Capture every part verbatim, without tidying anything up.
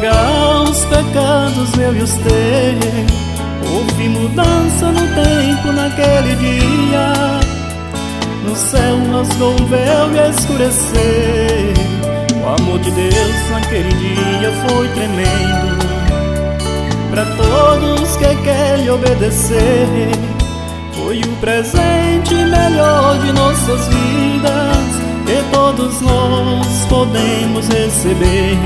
pagar os pecados meu e os teus. Houve mudança no tempo naquele dia. No céu rasgou o véu e escureceu. O amor de Deus naquele dia foi tremendo. Para todos que querem obedecer, foi o presente melhor de nossas vidas que todos nós podemos receber.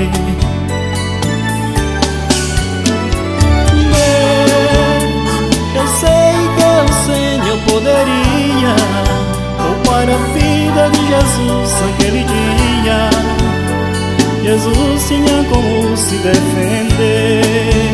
Eu sei que eu sem eu poderia poupar a vida de Jesus naquele dia. Jesus tinha como se defender.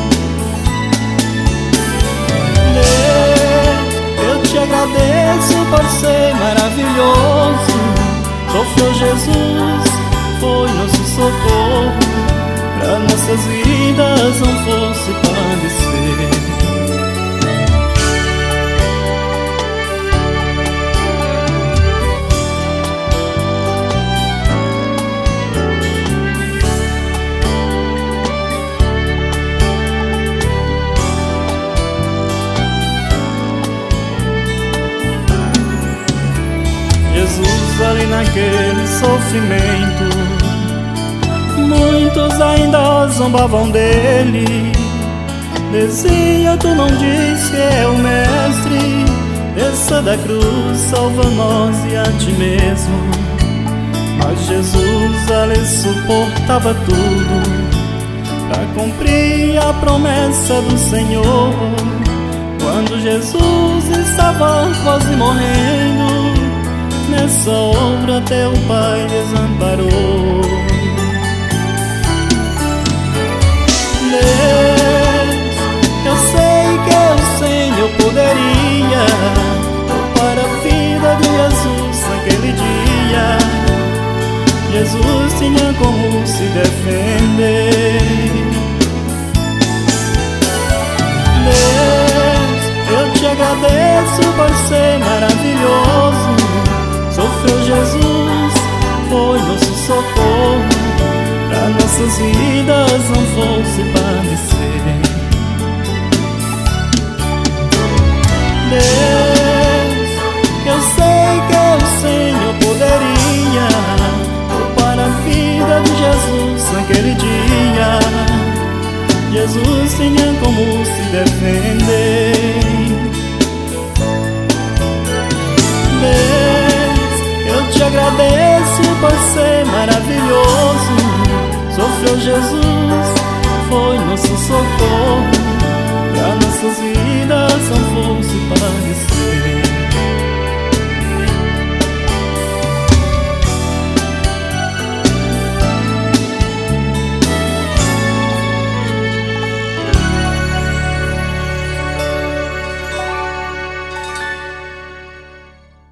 Deus, eu te agradeço por ser maravilhoso. Sofreu Jesus, foi nosso socorro, para nossas vidas não fosse padecer. Jesus ali naquele sofrimento, muitos ainda zombavam dele. Dizia, tu não diz que é o mestre, desça da cruz, salva nós e a ti mesmo. Mas Jesus ali suportava tudo para cumprir a promessa do Senhor. Quando Jesus estava quase morrendo, nessa obra teu Pai desamparou. Deus, eu sei que eu sem eu poderia poupar a vida de Jesus naquele dia. Jesus tinha como se defender. Deus, eu te agradeço por ser maravilhoso. Sofreu Jesus, foi nosso socorro, para nossas vidas não fosse padecer. Deus, eu sei que eu sem eu poderia poupar a vida de Jesus naquele dia. Jesus tinha como se defender. Deus, te agradeço por ser maravilhoso. Sofreu Jesus, foi nosso socorro, para nossas vidas